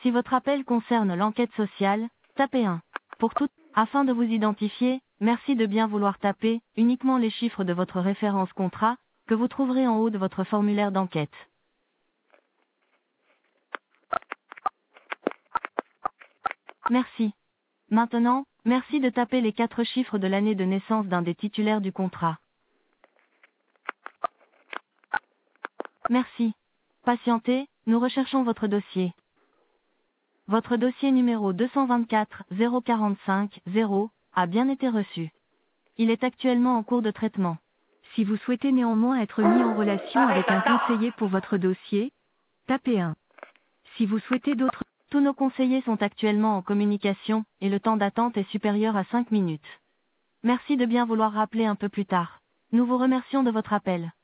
Si votre appel concerne l'enquête sociale, tapez 1. Pour tout, afin de vous identifier, merci de bien vouloir taper uniquement les chiffres de votre référence contrat, que vous trouverez en haut de votre formulaire d'enquête. Merci. Maintenant, merci de taper les 4 chiffres de l'année de naissance d'un des titulaires du contrat. Merci. Patientez, nous recherchons votre dossier. Votre dossier numéro 224 045 0 a bien été reçu. Il est actuellement en cours de traitement. Si vous souhaitez néanmoins être mis en relation avec un conseiller pour votre dossier, tapez 1. Si vous souhaitez d'autres... Tous nos conseillers sont actuellement en communication, et le temps d'attente est supérieur à 5 minutes. Merci de bien vouloir rappeler un peu plus tard. Nous vous remercions de votre appel.